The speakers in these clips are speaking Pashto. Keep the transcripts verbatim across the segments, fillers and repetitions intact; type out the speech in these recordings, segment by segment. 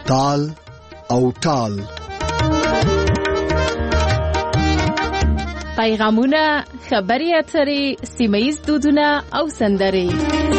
تال او ټال. پیغامونه، خبري اترې، سیمه‌ییز دودونه او سندرې.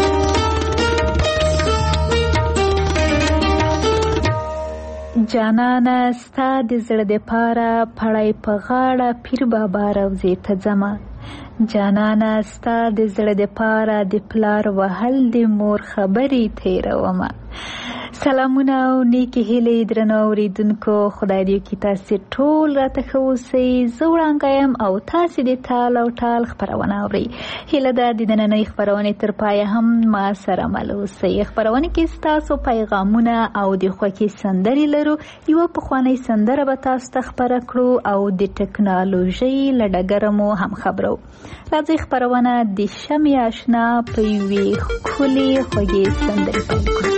جانانه ستا د زړه د پاره پړی په غاړه پیر بابا روضې ته ځمه. جانانه ستا د زړه د پاره د پلار وهل د مور خبرې تیرومه. سلامونه او نیکی هیلې درنو اوریدونکو، خدای دې وکړي تاسې ټول راته ښه اوسئ. زه وړانګه یم او تاسې د تال او ټال خپرونه اورئ. هیله ده د نننۍ خپرونې تر پایه هم ما سره مل اوسئ. خپرونه کې ستاسو پیغامونه او د خوښۍ سندرې لرو. یوه پخوانۍ سندره به تاسو ته خپره کړو او د ټکنالوژۍ له ډګره مو هم خبرو. راځئ خپرونه د شمعې اشنا په یوې ښکلې خوږې سندرې پیل کړو.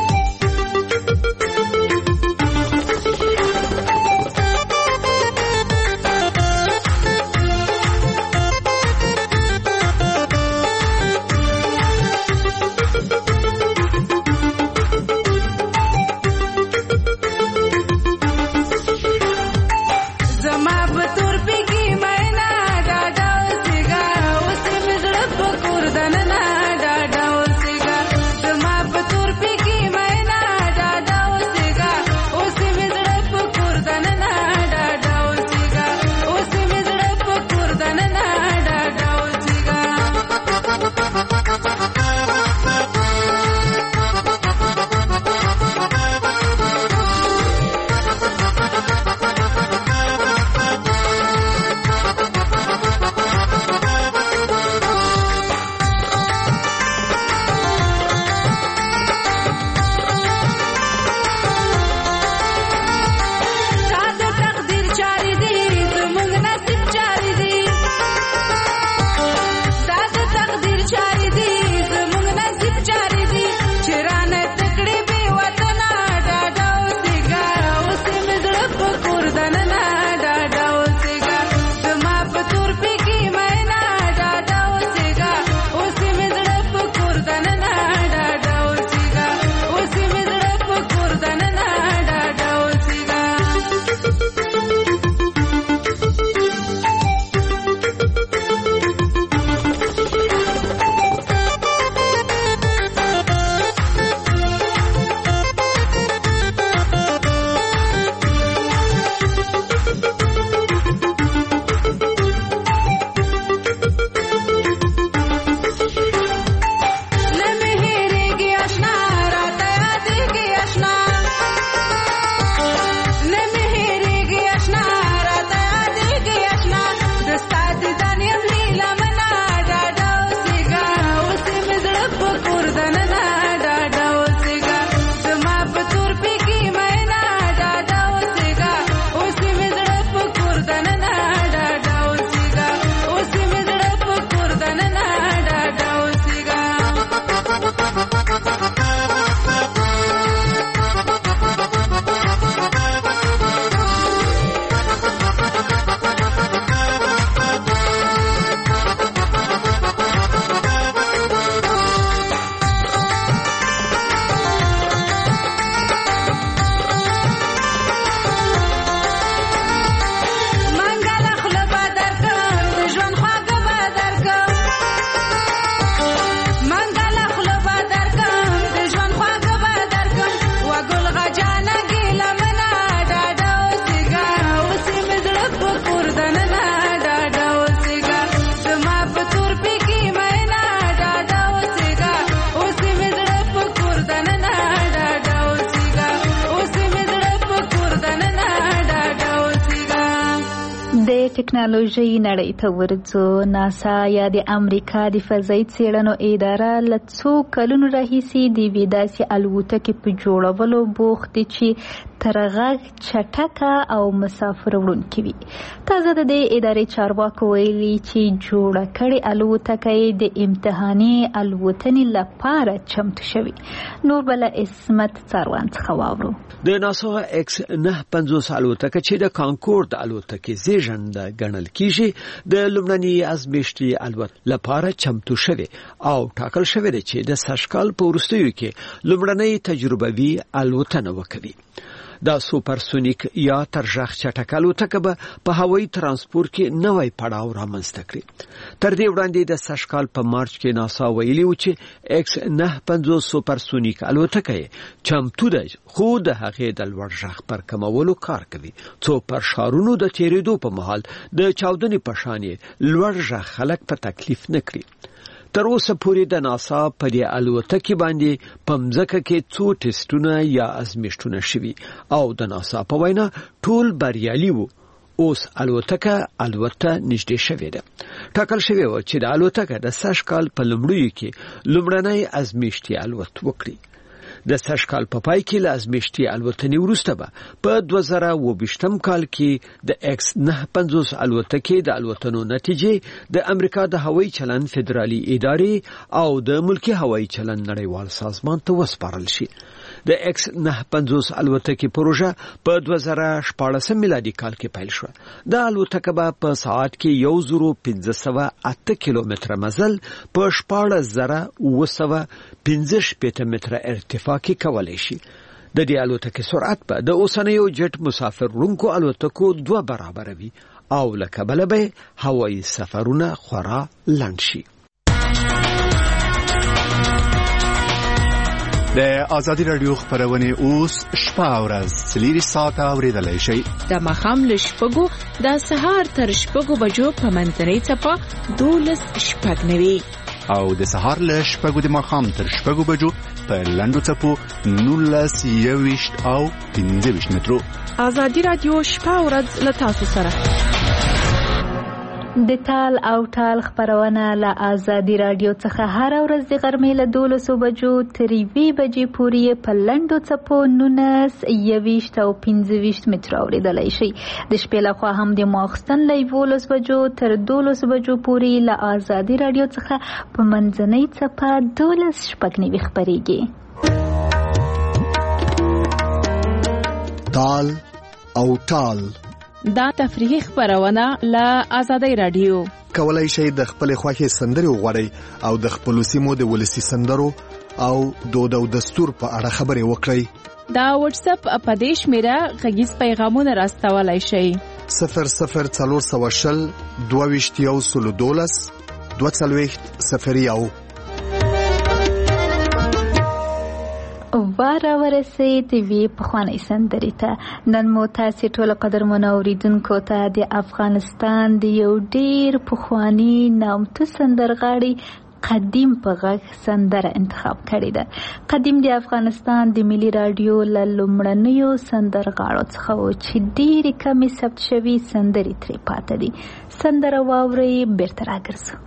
ټکنالوژي نړۍ ته ورځو. ناسا یا د امریکا د فضایي څېړنو اداره له څو کلونو راهیسې د یوې داسې الوتکې په جوړولو بوخت دي چې تر غږ چټکه او مسافر وړونکې وي. تازه د دې ادارې چارواکو ویلي چې جوړه کړې الوتکه یې د امتحاني الوتنې لپاره چمتو شوې. نور به له عصمت څاروان څخه واورو. د ناسا ایکس نه پنځوس الوتکه چې د کانکورد الوتکې زیږنده ګڼل کیږي د لومړني ازمیښتي الوت لپاره چمتو شوی او ټاکل شوی دی چې د سږکال په وروستیو کې لومړنۍ تجربوي الوتنه وکړي. دا سوپرسونیک یا ترژغ چټک الوتکه به په هوایي ترانسپورت کې نوی پړاو رامنځته کړي. تر دې وړاندې د سږکال په مارچ کې ناسا ویلي و چې ایکس نهه پنځوس سوپرسونیک الوتکه چمتو ده خو د هغې د لوړ غږ پر کمولو کار کوي څو پر ښارونو د تیریدو په مهال د چاودنې په شان لوړ غږ خلک په تکلیف نه کړي. تر اوسه پورې د ناسا په دې الوتکې باندې په مځکه کې څو ټیسټونه یا ازمیښتونه شوي او د ناسا په وینا ټول بریالي وو. اوس الوتکه الوته نږدې شوې ده. ټاکل شوی و چې د الوتکه د سږکال په لومړیو کې لومړنی ازمیښتي الوت وکړي. د سږکال په پای کې له ازمیښتي الوتنې وروسته به په دوه زره اووه ویشتم کال کې د ایکس نهه پنځوس الوتکې د الوتنو نتیجې د امریکا د هوایي چلند فدرالي ادارې او د ملکی هوایي چلند نړیوال سازمان ته وسپارل شي. د ایکس نهه پنځوس الوتکې پروژه په دوه زره شپاړسم میلادي کال کې پیل شو. د الوتکه به په ساعت کې یو زره پنځه سوه اته کیلومتره مزل په شپاړس زره اوه سوه پنځه شپېته متره ارتفاع کې کولای شي. د دې الوتکې سرعت به د اوسنیو جټ مسافر وړونکو الوتکو دوه برابر وي او له کبله به هوایي سفرونه خورا لنډ شي. د آزادي رادیو خبرونه اوس شپه او ورځ څلور ساعته اوریدلای شئ. د ماښام له شپږو د سهار تر شپږو بجو په منځنۍ څپه دولس شپږ نوي او د سهار له شپږو د ماښام تر شپږو بجو په لنډو څپو نولس یوویشت او پنځه ویشت مترو. آزادي رادیو شپه او ورځ له تاسو سره. د تال او ټال خبرونه له آزادي رادیو څخه هر ورځ د غرمې له دولسو بجو تر یوې بجې پورې په لنډو څپو نولس یوویشت او پنځه ویشت مترو اوریدلای شئ. د شپې لخوا هم د ماخستن له یولس بجو تر دولسو بجو پورې له آزادي رادیو څخه په منځنۍ څپه دولس شپږ نوي خپرېږي. تال او ټال دا تفریحي خبرونه له آزادي رادیو. کولای شئ د خپل خوښې سندرې وغواړئ او د خپل سیمو د ولسی سندرو او دود او دستور په اړه خبرې وکړئ. دا واتس اپ په دې شمیره غږیز پیغامونه راستولای شئ. صفر صفر څلور سوه شل دوه ویشت یو سلو دولس دوه څلوېښت صفر یو. واره ورسید وی پخوانی سندرې ته. نن مو تاسې ټول قدرمن اوریدونکو ته د افغانستان د یو ډیر پخوانی نامتو سندرغاړي قدیم په غږ سندره انتخاب کړې ده. قدیم د افغانستان د ملي رادیو له لومړنیو سندرغاړو څخه و چې ډېرې کمې ثبت شوي سندرې ترې پاته دي. سندره واورئ بیرته راګرځو.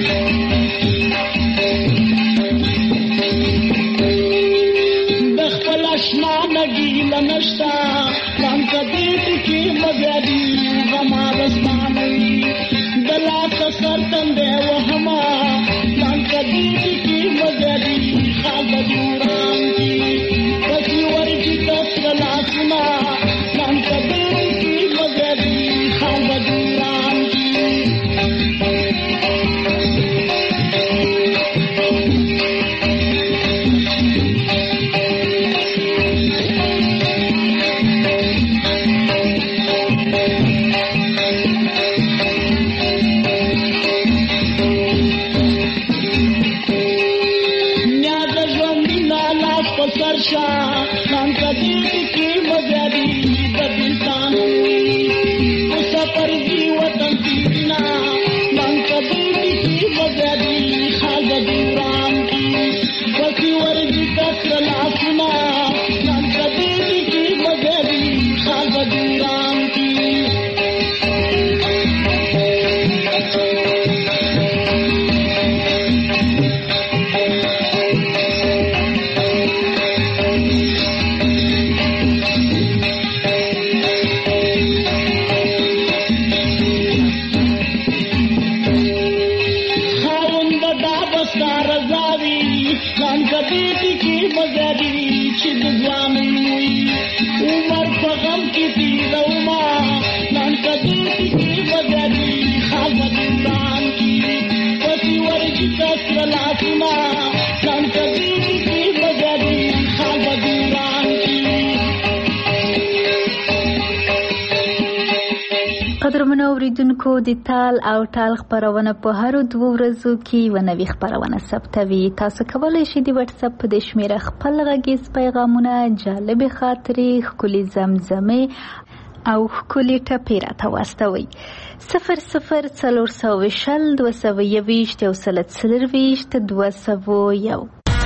The قدرمنو اوریدونکو د تال او ټال خپرونه په هر دوه ورځو کې یوه نوې خپرونه ثبتوي. تاسو کولی شئ د واتس اپ په دې شمېره خپل غږیز پیغامونه، جالبې خاطرې، ښکلې زمزمې او ښکلې ټپې راته واستوئ. صفر صفر څلور سوه شل دوه سوه یوویشت یو سل څلرویشت دوه سوه یو.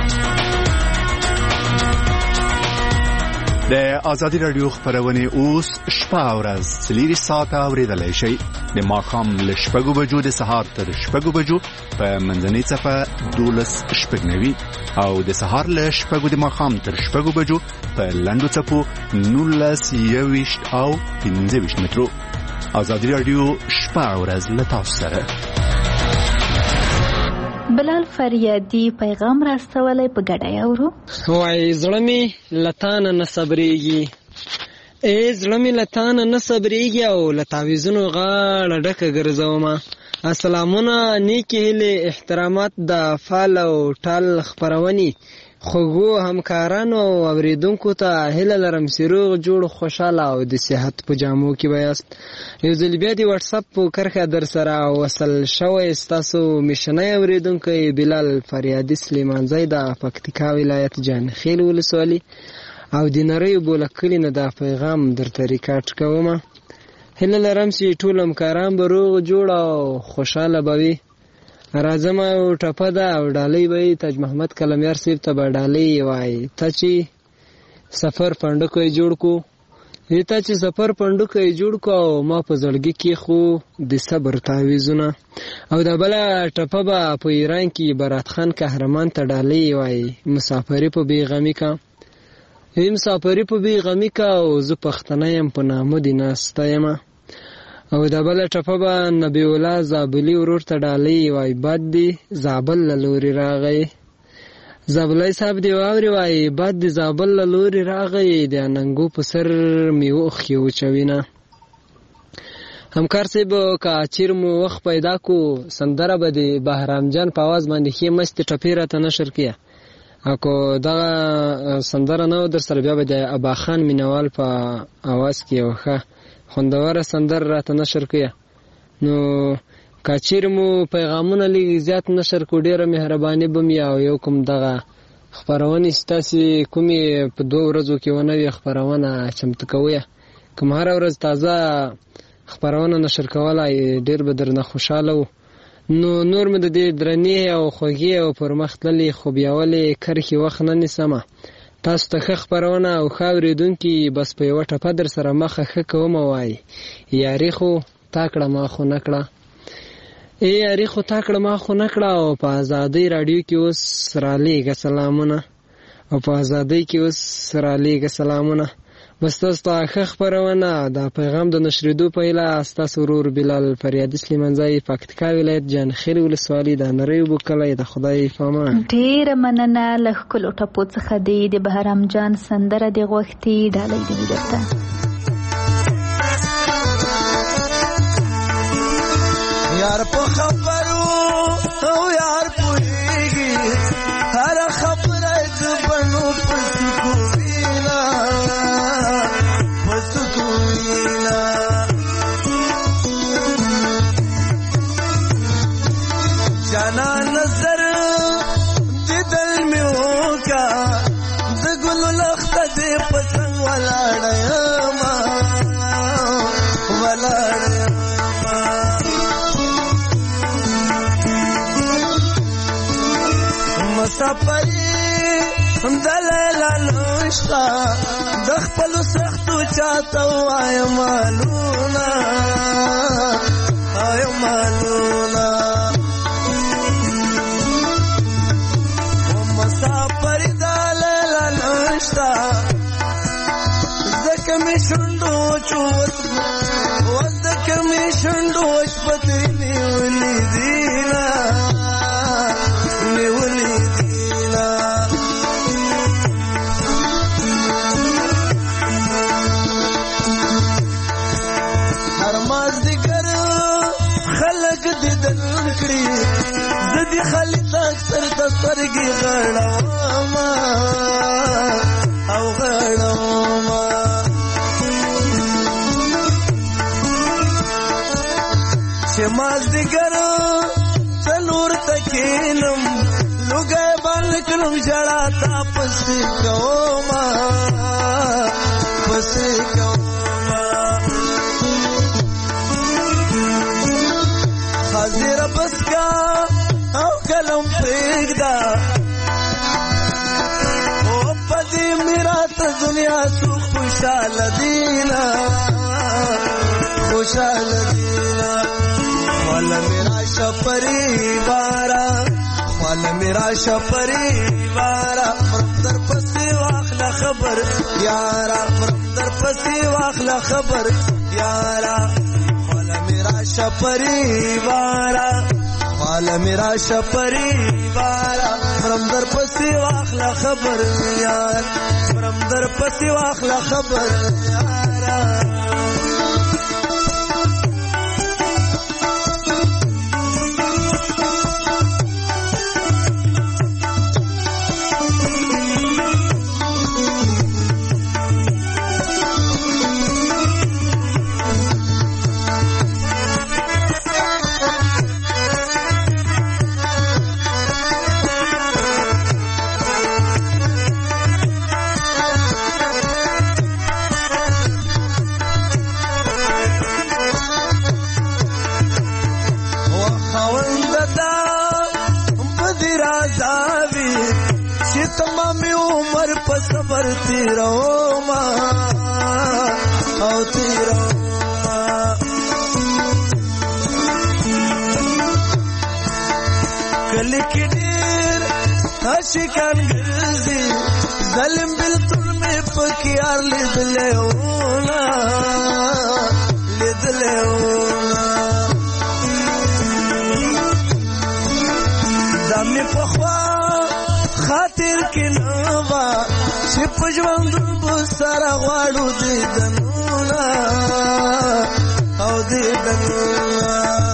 د آزادي رادیو خپرونې اوس شپه او ورځ څلور ساعته اورېدلی شئ. د ماښام له شپږو بجو د سهار تر شپږو بجو په منځنۍ څپه دولس شپږ نوي او د سهار له شپږو د ماښام تر شپږو بجو په لنډو څپو نولس یوویشت او پنځه ویشت مترو. آزادي رادیو شپه او ورځ له تاسو سره. بلال فریادي پیغام راستولی په ګډه اورو. وای زړه مې لتانه نه صبرېږي، ای زړه مې لتانه نه صبرېږي او له تعویذونو غاړه ډکه ګرځومه. السلامونه، نیکې هیلې، احترامات د فال او ټال خپرونې خوږو همکارانو او اوریدونکو ته هیله لرم چې روغ جوړ خوشحاله او د صحت په جامو کې به یاست. یو ځل بیا د واتس اپ په کرښه در سره وصل شوی ستاسو میشنی اوریدونکی بلال فریادي سلیمانزی د پکتیکا ولایت جانخیل ولسوالي او د نریو بوله کلي نه دا پیغام درته ریکارډ کومه. هیله لرم چې ټول همکاران به روغ جوړ او خوشحاله به وي. راځم او ټپه ده او ډالۍ به تاج محمد کلمیار صاحب ته به ډالۍ وایي. ته چې سفر پنډکو یې جوړ کو، ته چې سفر پنډکو یې جوړ کو او ما په زړګي کې خو د صبر تعویذونه. او دا بله ټپه به په ایران کې برات خان قهرمان ته ډالۍ وایي. مسافري په بېغمي کا، ای مسافري په بېغمي کا او زه پښتنه یم په نامه دې ناسته یمه. او دا بله ټپه به نبی الله زابلي ورور ته ډالۍ وایي. باد دی زابل له لورې راغی، زابلی صاحب دی واورې وایي. باد دی زابل له لورې راغی، د اننګو په سر مې اوښکې وچوینه. همکار صاحب که چیر مو وخت پیدا کو سندره به د بهرام جان په آواز باندې ښې مستې ټپې راته نشر کړه. او که دغه سندره نه و در سره بیا به د ابا خان مینوال په آواز کې یوه ښه خوندوره سندر راته نشر کړه. نو که چیرې مو پیغامونه لږ زیات نشر کړو ډېره مهرباني به مې او یو کوم دغه خپرونې چې تاسې کومې په دوه ورځو کې ونه وي خپرونه چمتو کوئ، کوم هره ورځ تازه خپرونه نشر کولی ډېر به درنه خوشحاله و. نو نور مې د دې درنې او خوږې او پرمخ تللې خوبیولې کرښې وخت نه نیسمه. تاسو ته ښه خپرونه او ښه اورېدونکي بس په یوه ټپه در سره مخه ښه کومه وایي. یاري خو تا کړه ما خو نه کړه، ای یاري خو تا کړه ما خو نه کړه. او په ازادۍ راډیو کې اوس رالیږه سلامونه، او په ازادۍ کې اوس رالیږه سلامونه. بس تاسو ته ښه خپرونه دا پیغام د نشرېدو په هیله ستاسو ورور بلال فریادي سلیمانزی پکتیکا ولایت جانخیل ولسوالي د نریو بوکلی د خدای په امان. ډېره مننه. له ښکلو ټپو څخه دی د بهرام جان سندره دې غوښتي. ډالۍ دې وي درته. یار په خبرو او یار پوهېږي، هره خبره د بڼو په سکوینا په سکوینا. جانا نظر دیدل مې وکړه، د ګلو لخته دې په څنګ ولاړه یمه ولاړه یمه. مسافري دلیله نشته، د خپلو سختو چاته وایم مالونه وایم مالونه. مسافري دلیله نشته، ځکه مې شونډو وچو ځکه مې شونډو وشپتې نیولې دینه نیولې دینه. هر مازدیګر خلک دیدن کړي، زه دې خالق اکثر ته سترګې غړومه او غړومه. چې مازدیګر څلور تکینم لوګي باندې کلم جړا تا پسې کوما پسې کوما حاضر بس کا او کلم پرېږدا او پدې میرا ته دنیا سو خوشاله دینا خوشاله دینا والا میرا شپریوارا والا میرا شپریوارا مرد در پسی واخلا خبر یارا مرد در پسی واخلا خبر یارا والا میرا شپریوارا والا میرا شپریوارا مرم در پسی واخلا خبر یار مرم در پسی واخلا خبر یارا صبر تیرو ما او تیرو ما کلی کی دیر عاشقان گرزی ظلم بالطول میں پکیار لید لیونا لید لیونا دامی پخوا خاطر کی نوا شپ ژوند بسره غواړو دیدنونه او دیدنونه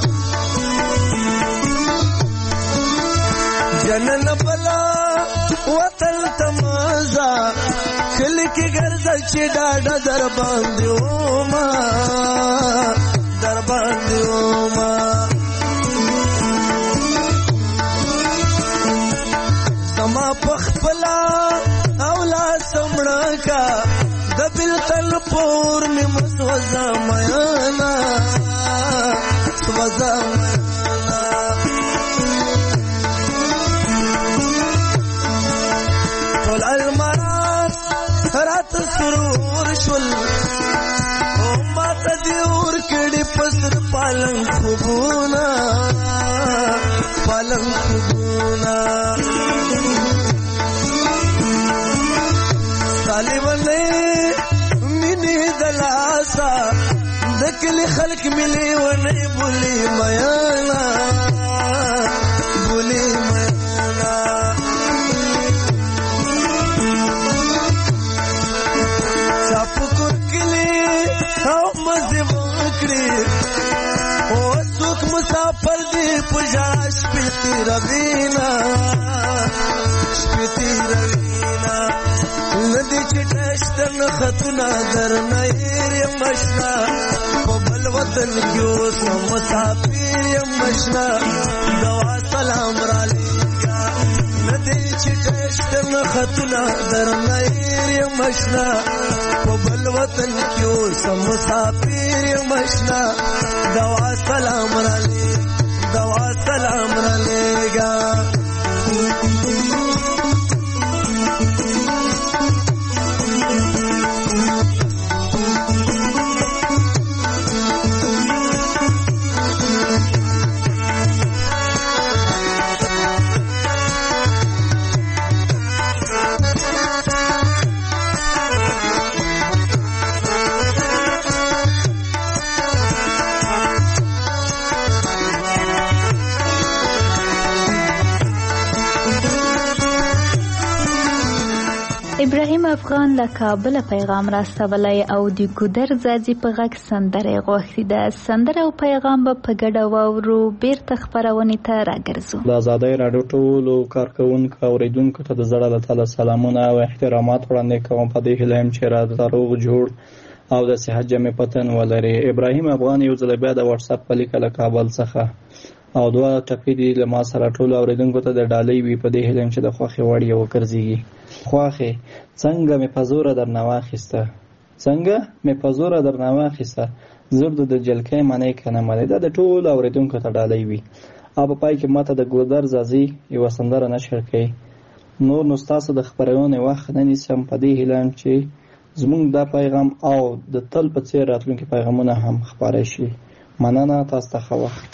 جنن بلا وطن تمازا کلی کی ګرځه چې ډاډه در باندې وما در باندې وما سما پخپلا اولا سمړه کا د بلتل پور می مسوزا میانا سوزا میانا ټول المرات رات سرور شول او ماته دی ور کړي پسر پالنګ خوبونه پالنګ خوبونه طالبانه مینه دلاسا دکلی خلق ملي ونه بولی میانا بولی میانا چاپکور کلی او مزه وکړي او څوک مسافر دی پجاش پتی روینا پتی روینا ندی چټشتن خطنا در نیر مشنا په بل وطن کې سم مسافر مشنا دوا سلام را لېګا ندی چټشتن خطنا در نیر مشنا په بل وطن کې سم مسافر مشنا دوا سلام را لېګا دوا سلام را لېګا ابراهیم افغان له کابل پیغام راستولی او د ګودر ځاځي په غږ سندره غوښتې ده. سندره او پیغام به په ګډه واورو. بیرته خپرونې ته راګرځو. د آزادۍ راډیو ټولو کارکوونکو اوریدونکو ته د زړه له تله سلامونه او احترامات وړاندې کوم. په دې هیله یم چې را روغ جوړ او د صحت جمع پتن ولري. ابراهیم افغان یو ځل بیا د واتس اپ په لیک له کابل څخه او دوه ټپې دي له ما سره ټول اوریدونکو ته د ډالۍ وی په دې هیلم چې د خوخي وړ یو ګرځيږي. خوخي څنګه مې پزوره در نواخسته څنګه مې پزوره در نواخسته زرد د جلکې معنی کنه معنی دا د ټول اوریدونکو ته ډالۍ وی. او په پای کې ماته د ګودر زازي یو سندره نشر کړي. نور نو تاسو د خبرونه وخت نه نیسم په دې هیلم چې زمونږ دا پیغام او د تل په څیر راتلونکي پیغامونه هم خبرې شي. مننه تاسو ته ښه وخت.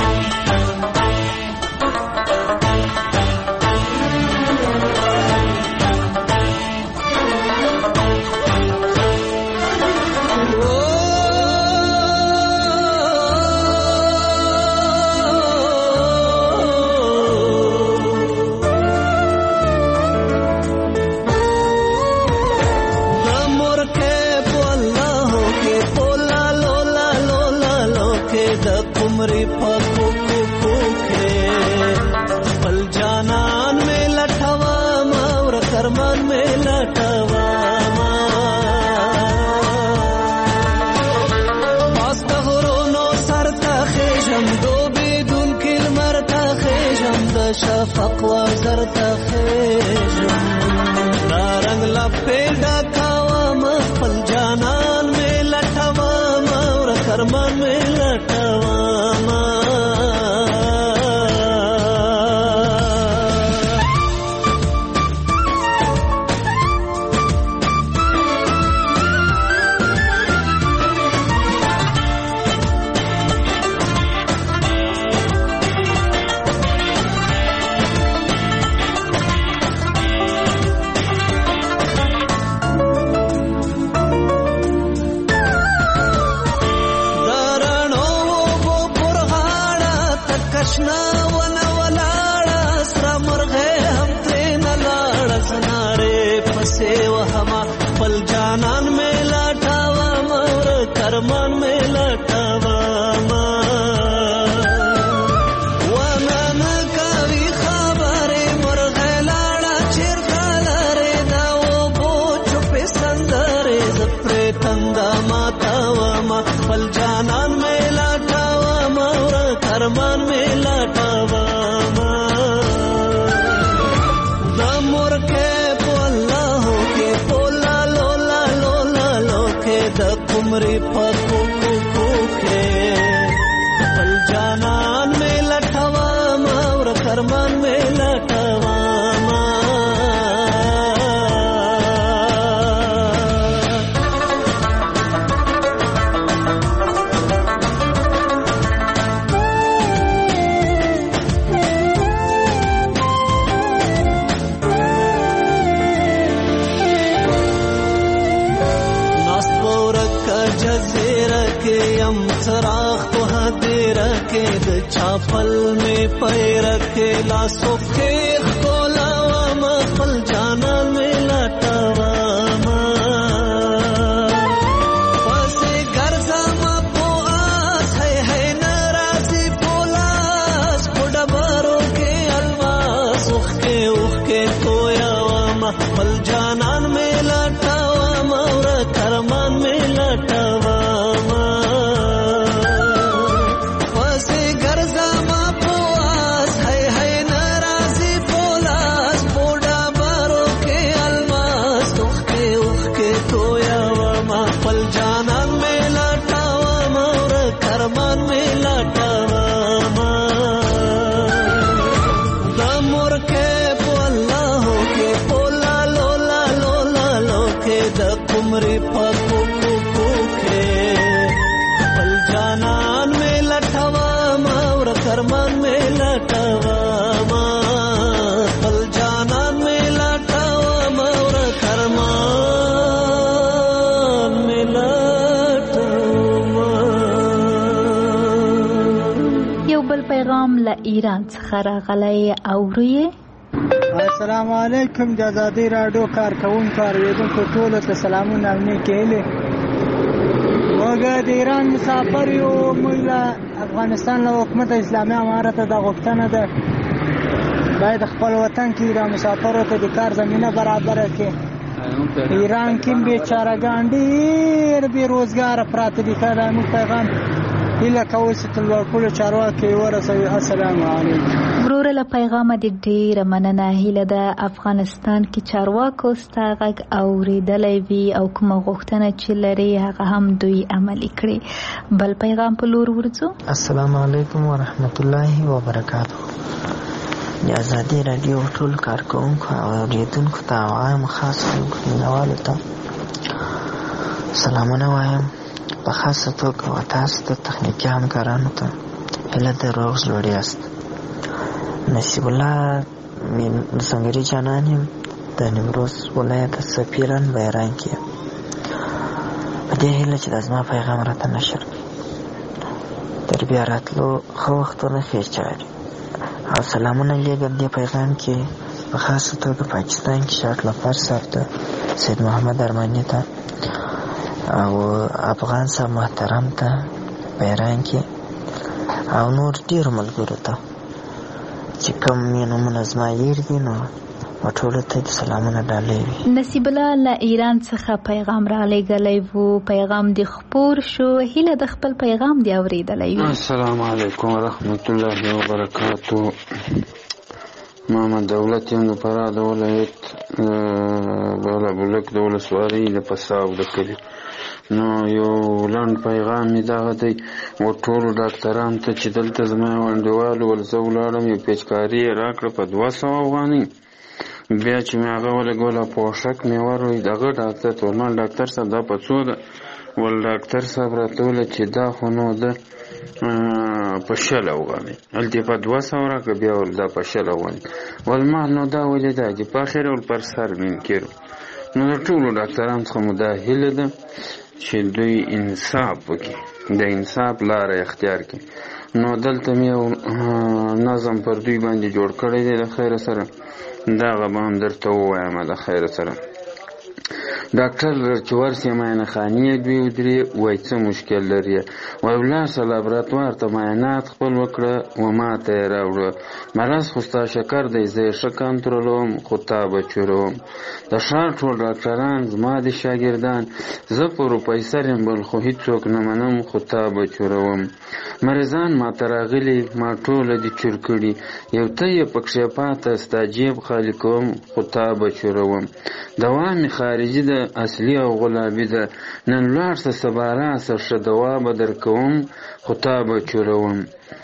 عمری پکو کو کے پل جانان میں لٹھوا مور کرمان میں لٹھوا واسطہ غرونو سر تخیشم دو بدون کل مر تخیشم دا شفق وزر تخیشم دارنگ لپے ڈکاوا مخفل جانان میں لٹھوا مور کرمان میں لٹھوا पल जानन में लटावा मोर करमन में लटावा वनन कवि खबरे मोर गलाड़ा चिर खलरे दाओ बो चुप संदरे जप्रे तंदा मातावा मा पल जानन में लटावा मोर करमन में लटावा मोर के पोला हो के पोला लोला लोला लोके द कुमरी पको को के पल जानन में लटवा मोर करमन में लटवा सराख तो हाथे रखे द छापल में पैर के लासो खेख को लावा मफल जाना में लटावा पसे गर्जा मा पो आस है है नाराजी पोलास बुढ़ा बारो के अलवास उख के उख के कोयावा मफल जाना में लटावा मोर करमान में लटावा कुमरी पको को के पल जानन में लटवा मोर करमन में लटवा पल जानन में लटवा मोर करमन में लटवा. یو بل پیغام له ایران څخه راغلی اورئ. السلام علیکم د آزادۍ راډیو کارکوونکو اوریدونکو ټولو ته سلامونه او نیکې هیلې. موږ د ایران مسافر یو. موږ له افغانستان له حکومت اسلامي امارت د غوښتنه ده باید خپل وطن کې د مسافرو ته د کار زمینه برابره کړي ایران کې بیچارهګان ډېر بې روزګاره پراته دي. که دا موږ پیغام هیله کوو چې تر لوړپوړو چارواکو یې ورسوي. السلام علیکم. وروره له پیغامه دې ډېره مننه. هیله ده افغانستان کې چارواکو ستا غږ اورېدلی وي او کومه غوښتنه چې لري هغه هم دوی عملي کړي. بل پیغام په لور ورځو. السلام علیکم ورحمت الله وبرکاتو. د ازادي راډیو ټول کارکوونکو او اورېدونکو ته او عام خاص خلکو مینوالو ته سلامونه وایم. په خاصه توګه تاسو ته تخنیکي همکارانو ته هیله ده روغ زړه یاست. نصیب الله د سنګري جانان یم د نیمروز ولایت سفیران بیران کې. په دې هیله چې د زما پیغام راته نشر کړي. تر بیا راتلو ښه وختونه ښې چارې او سلامونه لیږم دې پیغام کې په خاصه توګه پاکستان کې شاټ لفر صاحب ته، سید محمد ارماني ته او افغان صاحب محترم ته بیران کې او نور ډېرو ملګرو ته چې کوم یې نومونه زما یېر دي نو ټولو ته د سلامونه ډالۍ وي. نصیب الله له ایران څخه پیغام را لېږلی و. پیغام دې خپور شو. هیله د خپل پیغام دې اورېدلی وي. السلام علیکم ورحمت الله وبرکاتو. محمد دولت یم د فراه د ولایت بالا بلک د ولسوالۍ د پساو د کلي. نو یو لنډ پیغام مې دغه دی و ټولو ډاکټرانو ته چې دلته زما یو انډیوال ول زه ولاړم یو پیچکاري یې راکړه په دوه سوه افغانۍ. بیا چې مې هغه ولګوله پوښک مې وروی دغه ډاکټر ته ول ډاکټر صاحب دا په څو ده؟ ول ډاکټر صاحب راته وویل چې دا خو نو ده په شل افغانۍ. هلته یې په دوه سوه راکړه بیا ول دا په شل افغانۍ. ول ما نو دا ولې دا چې په اخر ول پر سر منکر. نو د ټولو ډاکټرانو څخه مو دا هیله ده چې دوی انصاف وکړي، د انصاف لاره اختیار کړي. نو دلته مې یو نظم پر دوی باندې جوړ کړی دی د خیره سره، دغه به هم درته ووایم د خیره سره. ډاکټر چې ورسې معاینه خانې دوی ودرې وایي څه مشکل لري، وایي ولاړ شه لابراتوار ته معاینات خپل وکړه و ما ته یې راوړه. مرض خو ستا شکر دی زه یې ښه کنټرولوم خو تا به چوروم. د ښار ټول ډاکټران زما د شاګردان، زه پروفیسر یم بل خو هېڅوک نه منم خو تا به چوروم. مریضان ما ته راغلي ما ټوله دي چور کړي، یو ته یې پکښې پاته ستا جیب خالي کوم خو تا به چوروم. دوا مې خارجي ده اصلي او غلابي ده، نن ولاړ شه سبا راشه ښه دوا به درکوم خو تا به چوروم.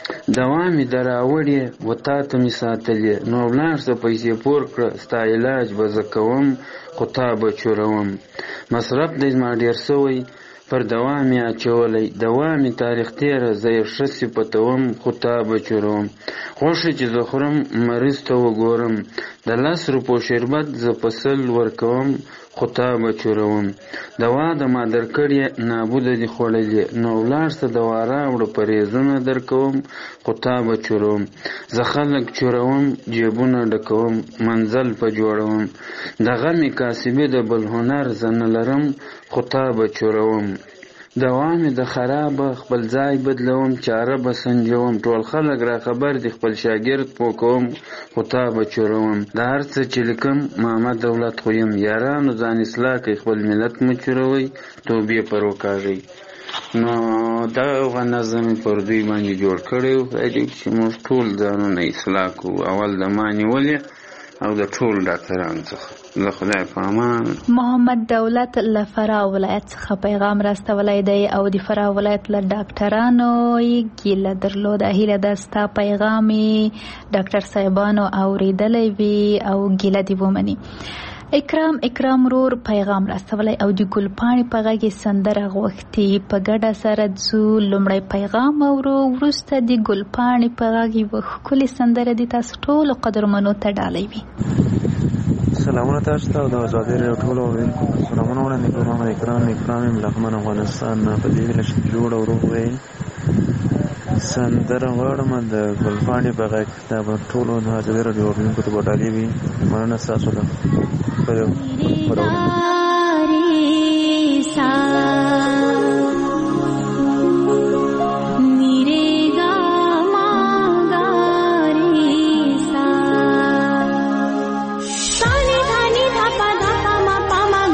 دوا مې در راوړې و تا ته مې ساتلې، نو ولاړ شه پیسې پور کړه ستا علاج به زه کوم خو تا به چوروم. مصرف دی زما ډېر سوی پر دوا مې اچولی، دوا مې تاریخ تېره زه یې ښه صفتوم خو تا به چوروم. خوښه چې زه خورم مریض ته وګورم، د لس روپو شربت زه په سل ورکوم خو تا به چوروم. دوا د ما درکړې نابوده دي خوړلې، نو ولاړ شه دوا راوړه پرهیزونه درکوم خو تا به چوروم. زه خلک چوروم جیبونه ډکوم منزل په جوړوم، د غمې کاسبې د بل هنر زه نه لرم خو تا به چوروم. دوا مې د خرابه خپل ځای بدلوم چاره به سنجوم، ټول خلک را خبر دي خپل شاګرد پوه کوم خو تا به چوروم. د هر څه چې لیکم محمد دولت خو یم، یارانو ځان اصلاح کوي خپل ملت مو چوروئ توبې پر وکاږئ. نو دغه نظم مې پر دوی باندې جوړ کړی و چې موږ ټول ځانونه اصلاح کړو، اول د ما نیولې او د ټول ډاکټرانو څخه. له خدای په امان. محمد دولت له فراه ولایت څخه پیغام راستولی دی او د فراه ولایت له ډاکټرانو یې ګیله درلوده. هیله ده ستا پیغام یې ډاکټر صاحبانو اورېدلی وي او ګیله دې ومني. اکرام اکرام رور پیغام راستولی او د ګلپاڼې په غږ یې سندره غوښتې. په ګډه سره ځو لومړی پیغام اورو، وروسته د ګلپاڼې په غږ یوه ښکلې سندره د تاسو ټولو قدرمنو ته ډالۍ وي. سلامونه تاسو ته او د ازادۍ راډیو ټولو اورېدونکو ته سلامونه وړاندې کوم. محمد اکرام اکرام یم لغمن افغانستان نه. په دې هیله چې جوړ او روغ وئ. سندره غواړم د ګلپاڼې په غږ، دا به ټولو د ازادۍ راډیو اورېدونکو ته به ډالۍ وي. مننه ستاسو ده. Pama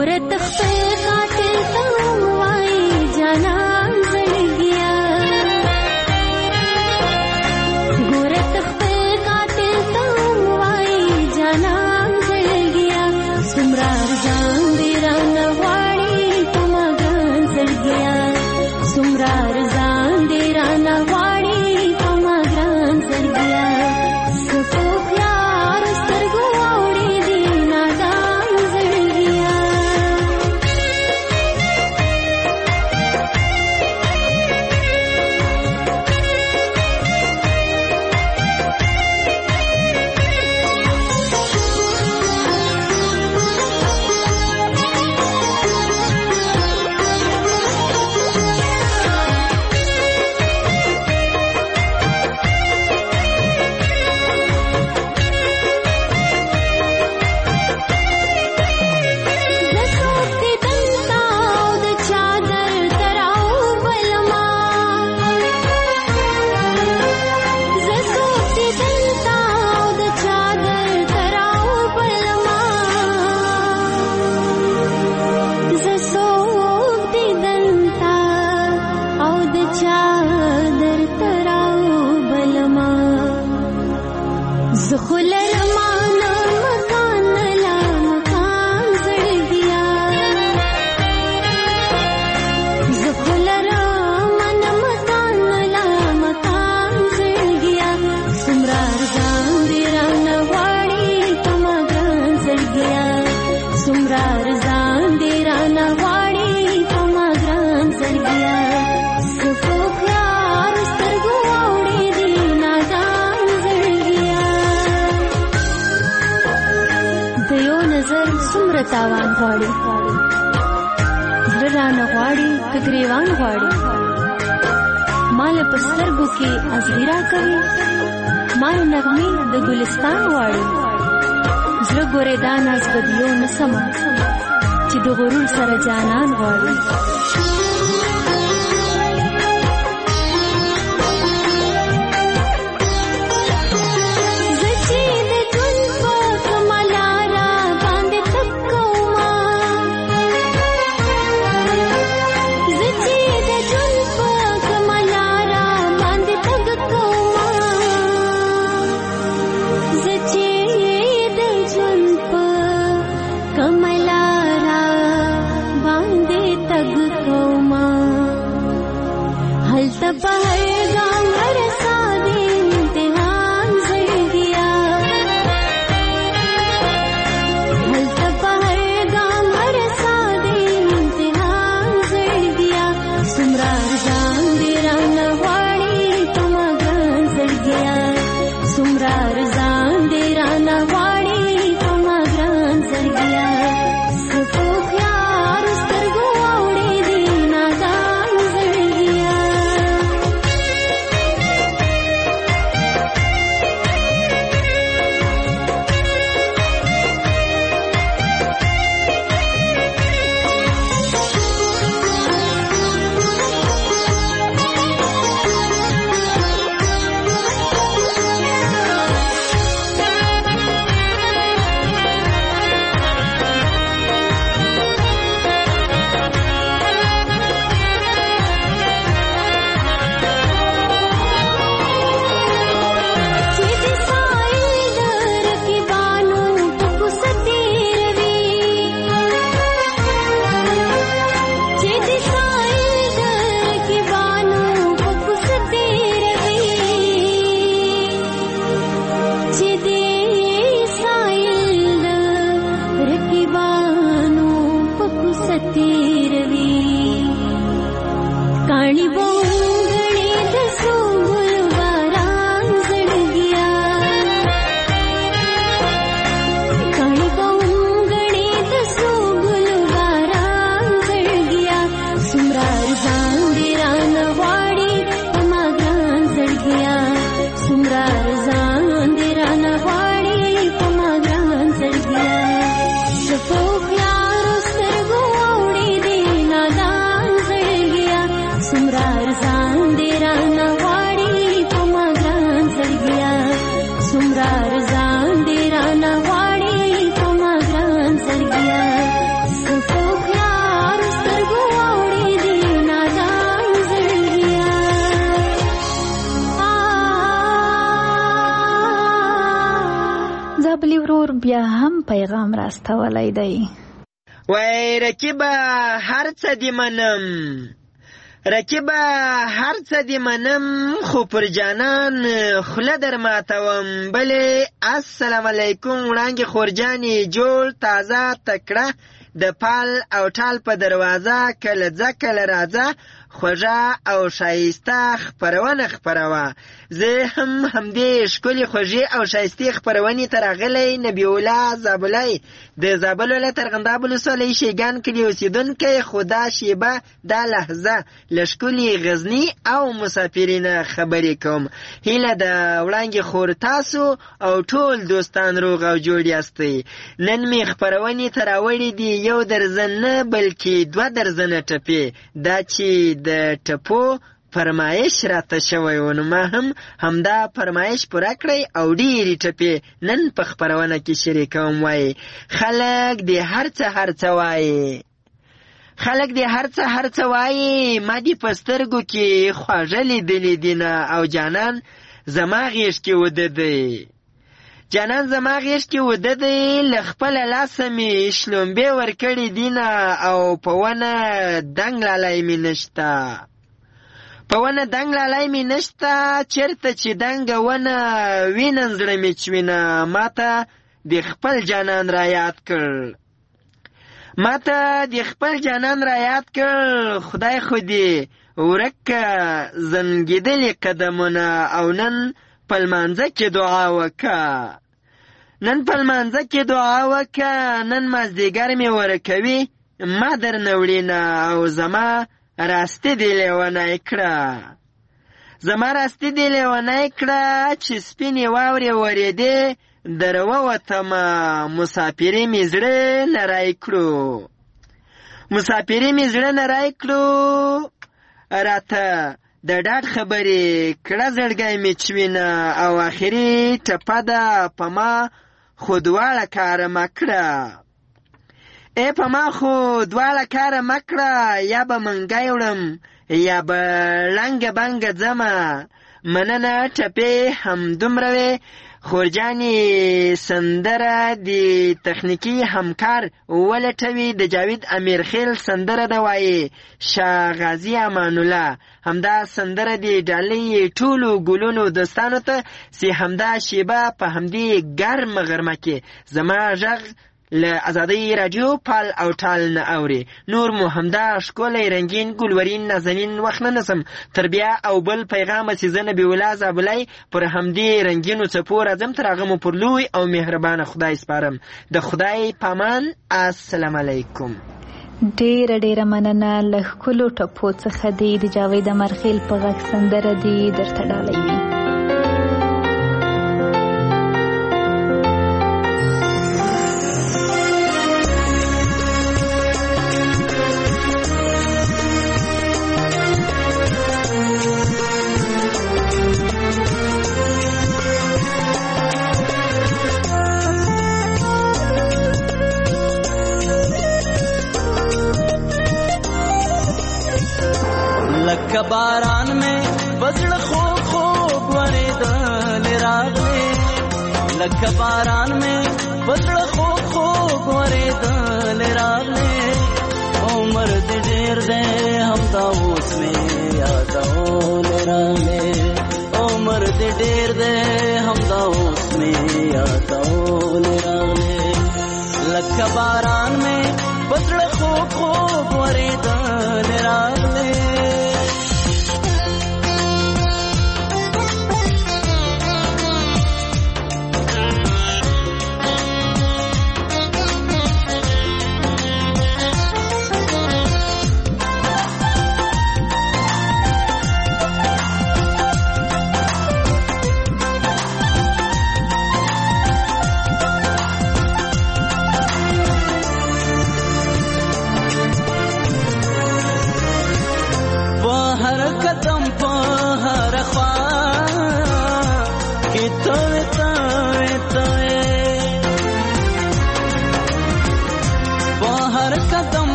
تاوان غواړي زړه رانه غواړي که ګریوان غواړي مال په سترګو کې ازغیرا کوي مال نغمې د ګلستان غواړي زړه ګورې دا ناز بدلو نه سمه چې د غرور سره جانان غواړي Suppose پیغام راستولی دی. وای رکیبه هر څه دی منم، رکیبه هر څه دی منم، خو پر جانان خوله در ماتوم. بلې السلام علیکم وړانګې خورجانې، جوړ تازه تکړه د پال او ټال په دروازه، کله ځه کله راځه خوږه او شایسته خپرونه خپروه. زه هم همدې ښکلې خوږې او شایستې خپرونې ته راغلی نبي الله زابلی د زابل ولایت ارغنداب ولسوالۍ شیګان کلي اوسېدونکی، خو دا شیبه دا لحظه له ښکلې غزني او مسافرینه خبرې کوم. هیله د وړانګې خور تاسو او ټول دوستان روغ او جوړ یاستئ. نن مې خپرونې ته راوړي دي یو درزن نه بلکې دوه درزنه ټپې، دا چې د ټپو فرمایش راته شوی و، نو ما هم همدا فرمایش پوره کړی او ډېرې ټپې نن په خپرونه کې شریکوم. وایي خلک دې هر څه هر څه وایي، خلک دې هر څه هر څه وایي، ما دې په سترګو کې خواږه لیدلې دینه، او جانان زما غېږ کې وده دی، جانان زما غېږ کې وده دی، له خپله لاسه مې شلومبې ورکړې دینه، او په ونه دنګ لالی مې نشته، په ونه دنګ لالی مې نشته، چېرته چې دنګه ونه وینم زړه مې چوینه. ما ته د خپل جانان را یاد کړ، ما ته د خپل جانان را یاد کړ، خدای خو دې ورک که زنګېدلې قدمونه، او نن په لمانځه کې دعا وکه، نن په لمانځه کې دعا وکه، نن مازدیګر مې ورکوي ما در نه وړینه، او زما راستی دې لیونی کړه، زما راستی دې لیونی کړه، چې سپینې واورې ورېدې در ووتمه، مسافري مې زړه نری کړو، مسافري مې زړه نری کړو، راته د ډاډ خبرې کړه زړګی مې چوینه، او آخري ټپه ده په ما خو دواړه کاره مه کړه، ای په ما خو دواړه کاره مه کړه، یا به منګی وړم یا به لنګه بنګه ځمه. مننه ټپې همدومره وې. خورجانې سندره د تخنیکي همکار ولټوي، د جاوید امیرخیل سندره ده، وایي شاه غازي امان الله. همدا سندره د ډالۍ ټولو ګلونو دوستانو ته، چې همدا شیبه په همدې ګرمه غرمه کې زما غږ له ازادۍ راډیو پال او ټال نه اوري. نور مو همدا ښکلی رنګین ګلورین نازنین وخت نه نسم، تر بیا او بل پیغامه چې زه نبي الله زابلی پر همدې رنګینو څپو راځم، تر هغه مو پر لوی او مهربانه خدای سپارم. د خدای پامان. السلام علیکم. ډیره ډیره مننه. له ښکلو ټپو څخه دی د جاوید امرخیل په غږ سندره دی درته ډالۍ وي. لکه باران میں بزړه خوږ خوږ ورېدل راغلې، لکه باران میں بزړه خوږ خوږ ورېدل راغلې، عمر دې ډېر دی همدا اوس مې یادول راغلې، عمر دې ډېر دی همدا اوس مې یادول راغلې، لکه باران میں بزړه خوږ خوږ ورېدل راغلې.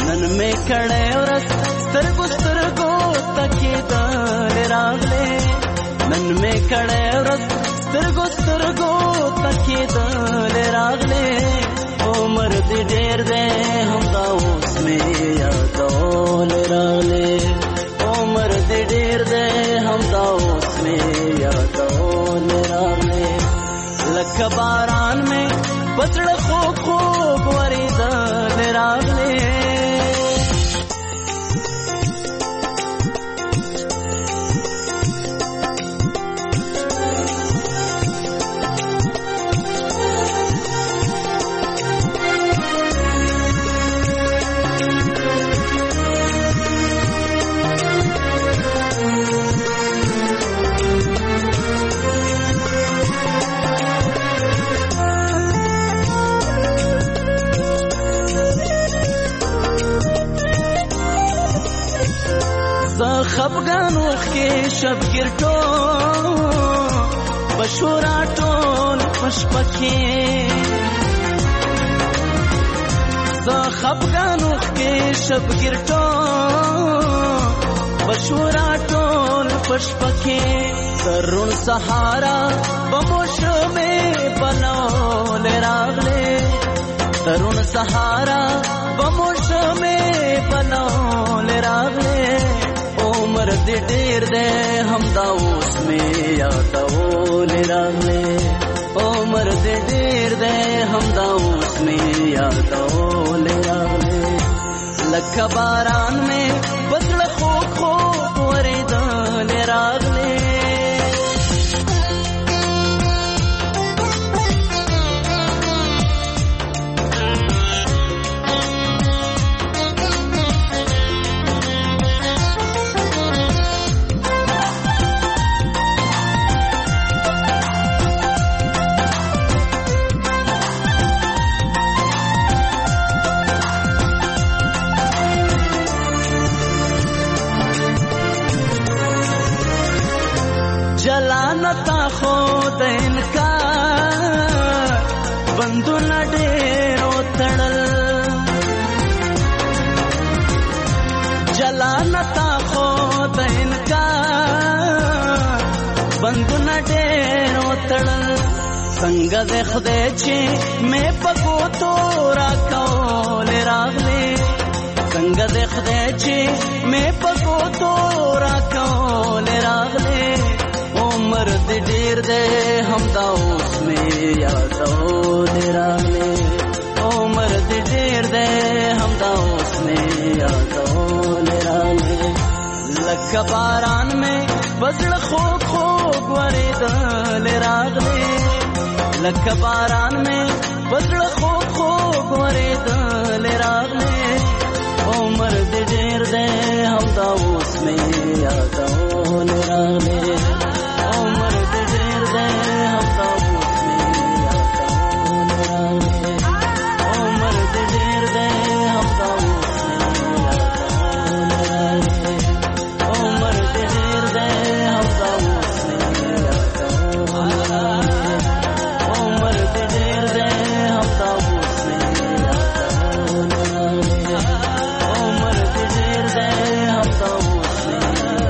کړه ورس سترګو سترګو تکې دل راغلې، پسترګو تکیدل راغله عمر دې ډېر دې هم دا اوس مې یادول راغله عمر دې ډېر دې هم دا اوس مې یادول راغله لکه باران مې پسړ خو خو ورېدل راغله خفګانو کې شبګر ټول بشورا ټول پشپکې زه خفګانو کې شبګر ټول بشورا ټول پشپکې ترون سهارا بموشمه بنول راغله ترون سهارا بموشمه بنول راغله عمر دې ډېر دې هم دا اوس مې یادول راغله عمر دې ډېر دې هم دا اوس مې یادول راغله لکه باران مې بدل خو خو ورېدل راغله جلانتا خود انکار بندونه ډېرو تړل جلانتا خود انکار بندونه ډېرو تړل څنګه دې خدای چې مې پکو تو راکول راغلې څنګه دې خدای چې مې پکو تو راکول راغلې عمر دې ډېر دې هم دا اوس مې یادول راغله عمر دې ډېر دې هم دا اوس مې یادول راغله لکه باران مې بزړ خو خو ورېدل راغله لکه باران مې بزړ خو خو ورېدل راغله عمر دې ډېر دې هم دا اوس مې یادول راغله عمر دې ډېر دې هم دا اوس مې یادول راغله عمر دې ډېر دې هم دا اوس مې یادول راغله عمر دې ډېر دې هم دا اوس مې یادول راغله عمر دې ډېر دې هم دا اوس مې یادول راغله عمر دې ډېر دې هم دا اوس مې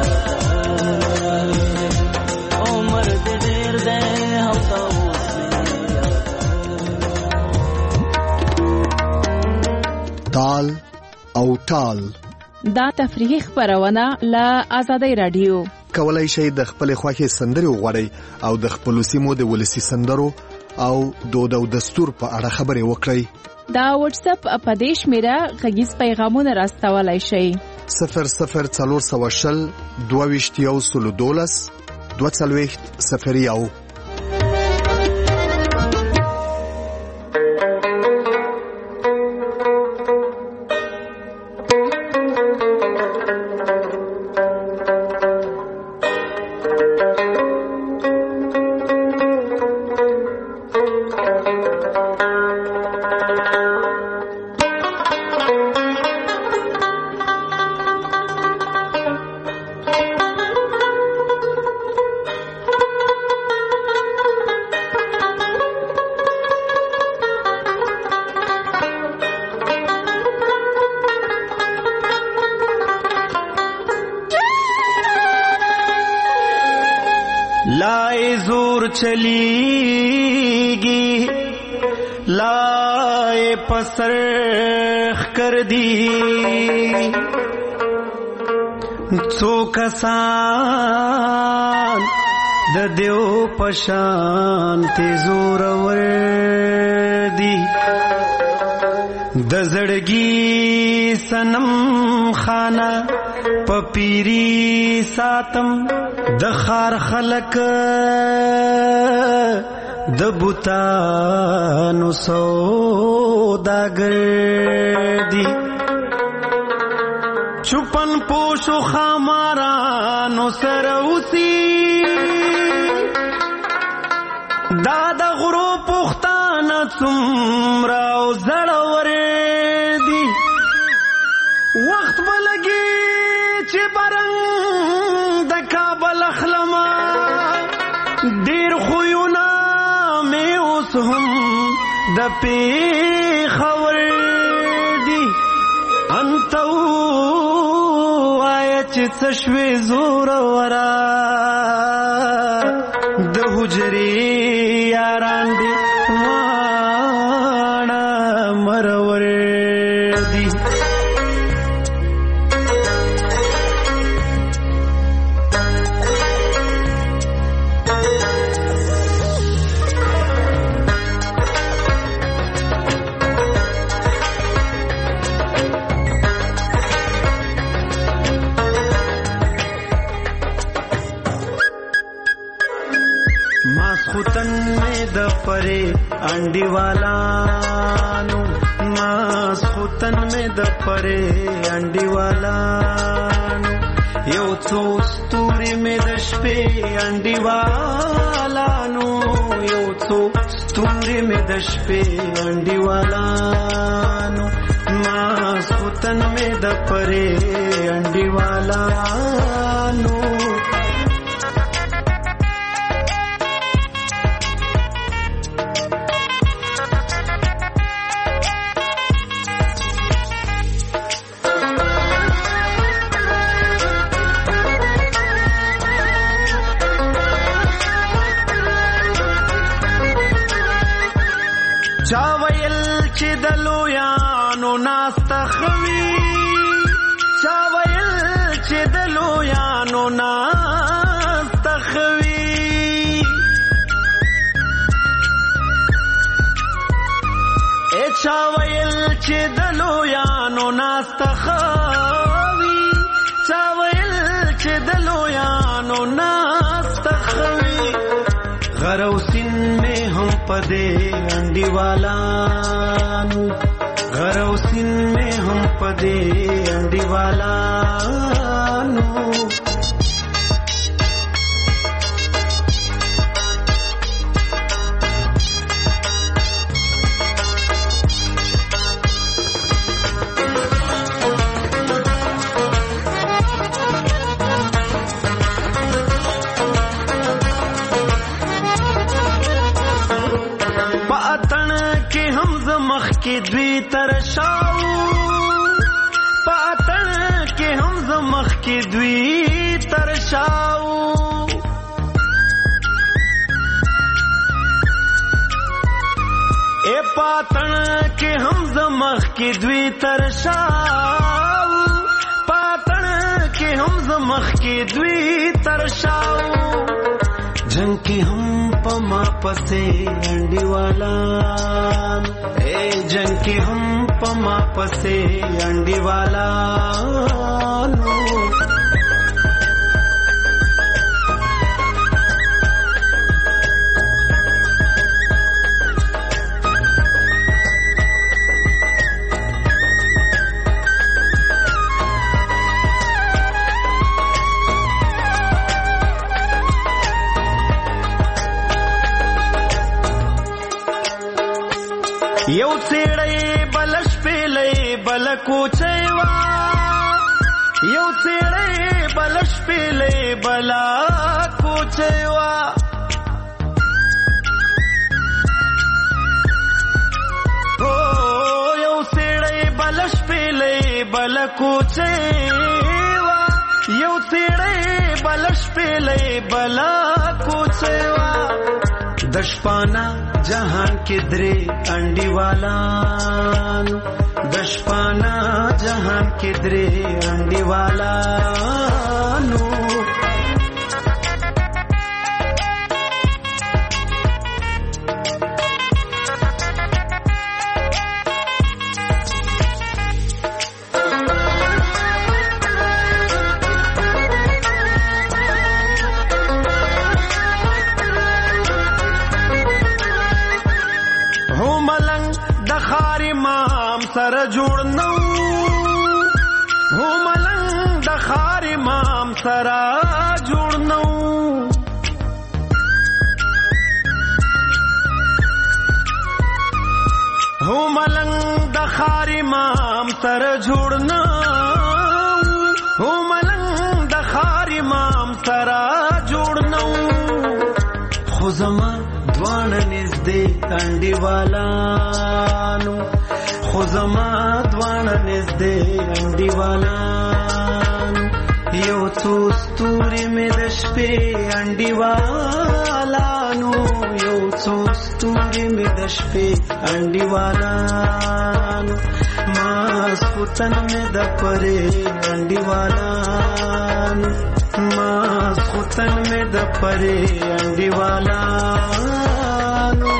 تال او ټال دا تفریحي خبرونه له آزادۍ رادیو کولای شئ د خپل خوښي سندري وغوړئ او د خپل سیمو د ولسی سندرو او دود او دستور په اړه خبرې وکړئ دا واتس اپ اپدیش میرا غږیز پیغامونه راستولای شئ صفر صفر څلور سوه شل دوه ویشت یو سلو دولس دوه څلوېښت صفر یو چلیگی لائے پسرخ کر دی څو کسان د دیو پشان تی زور ور دی د زړګي سنم خانه پپیری ساتم د خار خلق د بوتانو سوداګر دی چپن پوشو خامارانو سروسی دا د غرو پختانه څومره زړور دی وخت بلګي چې برنګ د کابل اخلما ډیر خوونه مې اوس هم د پیښور دی انتو آیا چې څه شوې زور ورا د حجرې یاران دی واړه مرور دی ماسخوتن میں د پرے انڈی والانو ماسخوتن میں د پرے انڈی والانو یو څو ستوري میں د شپې انڈی والانو یو څو ستوري میں د شپې انڈی والانو ماسخوتن میں د پرے انڈی والانو چا ویل چې د لویانو ناستخوي چا ویل چې د لویانو ناستخوي اے چا ویل چې د لویانو ناستخوي چا ویل چې د لویانو ناستخوي غروسین میں ہم پدے انڈی والانو غروسین میں ہم پدے انڈی والانو کی دوی ترشاو پاتن کې هم زمخ کې دوی ترشاو اے پاتن کې هم زمخ کې دوی ترشاو پاتن کې هم زمخ کې دوی ترشاو جنگ کی ہم پما پسے انڈی والا اے جنگ کی ہم پما پسے انڈی والا یو څېړی بلش پیلې بل کوچېوا یو څېړی بلش پیلې بل کوچېوا او یو څېړی بلش پیلې بل کوچېوا یو څېړی بلش پیلې بل کوچېوا دشپانا جهان کې درې انډیوالانو دشپانا جهان کې درې انډیوالانو سره جوړ نو هو ملنګ د خار امام سره جوړ نو هو ملنګ د خار امام سره جوړ نو هو ملنګ د خار امام سره جوړ نو خو زما دوانه نږدې انډیوالانو خو زما دوانه نږدې انډیوالانو یو څو ستوري مې د شپې انډیوالانو یو څو ستوري مې د شپې انډیوالانو ماسخوتن مې د پرې انډیوالانو ماسخوتن مې د پرې انډیوالانو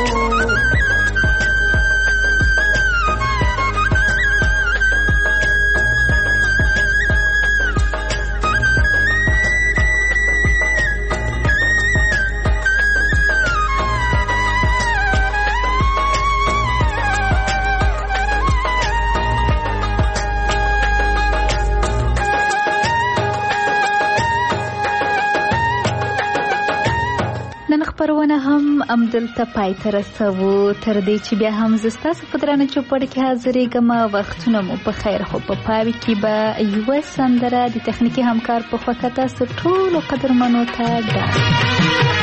خبرونه هم امدلته پای ته رسوو تر دې چې بیا هم زه ستاسو په درانه چوپړ کې حاضرېږم. وختونه مو په خیر. خو په پای کې به یوه سندره د تخنیکي همکار په خوا که تاسو ټولو قدرمنو ته ډاډ